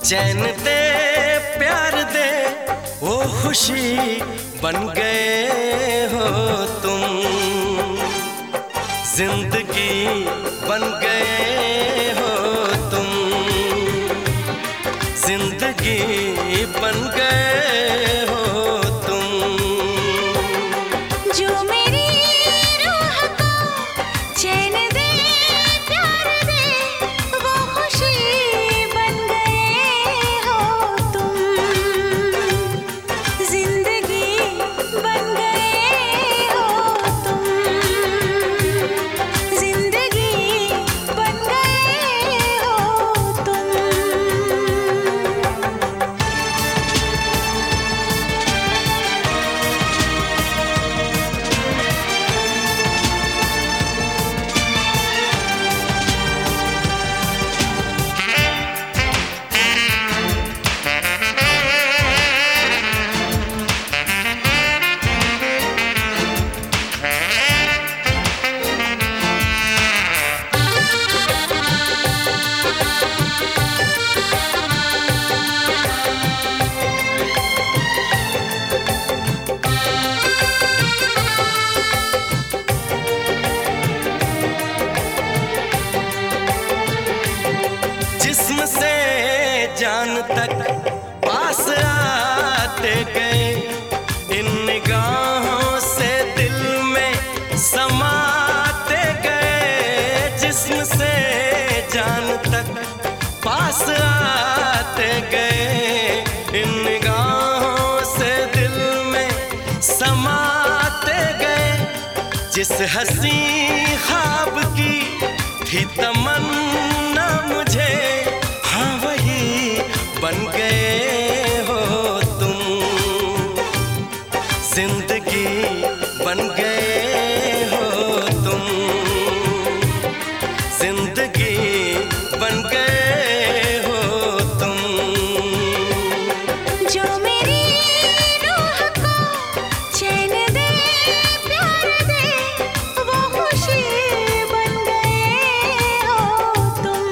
चैन दे प्यार दे वो खुशी बन गए हो तुम, जिंदगी बन गए हो तुम, जिंदगी बन गए हो तुम। जो मेरी रूह को चैन दे प्यार दे वो खुशी बन गए हो तुम, जिंदगी बन गए हो तुम, जिंदगी बन गए हो तुम। जिस्म से जान तक पास आते गए, इन निगाहों से दिल में समाते गए। जिस्म से जान तक पास आते गए, इन निगाहों से दिल में समाते गए। जिस हंसी ख्वाब की थी तमन्ना मुझे, हाँ वही बन गए हो तुम, जिंदगी बन गए हो तुम, जिंदगी बन गए हो तुम। जो मेरी रूह को चैन दे प्यार दे वो खुशी बन गए हो तुम,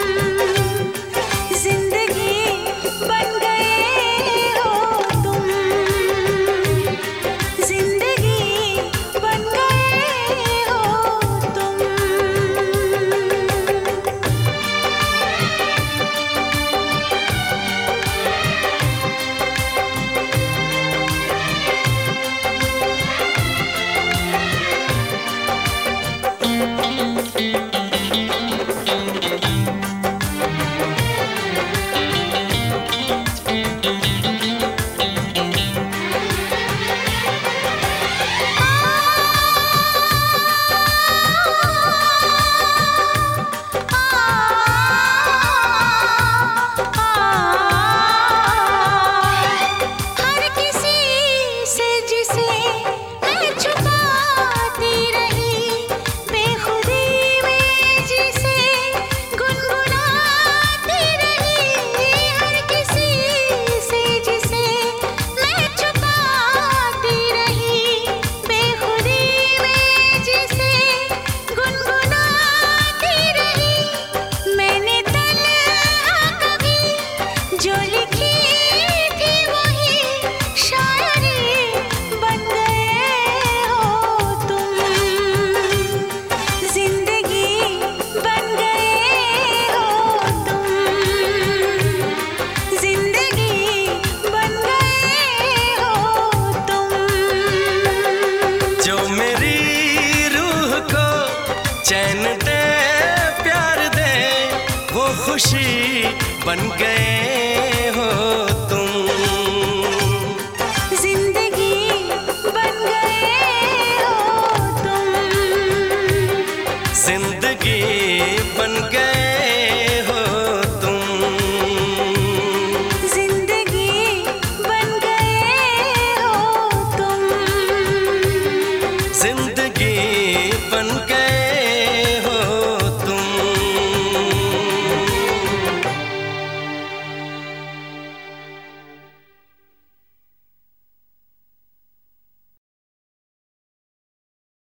जिंदगी बन गए हो तुम, जिंदगी बन गए हो तुम। हर किसी से जिसे मैं छुपाती रही, बेखुदी में जिसे गुनगुनाती रही। हर किसी से जिसे मैं छुपाती रही, बेखुदी में जिसे गुनगुनाती रही। मैंने तन्हा कभी जो लिखी थी वही शायरी बन गए हो तुम, जिंदगी बन गए हो तुम, जिंदगी बन गए हो तुम। जो मेरी रूह को चैन दे प्यार दे वो खुशी बन गए हो तुम, जिंदगी बन गए हो तुम, जिंदगी बन गए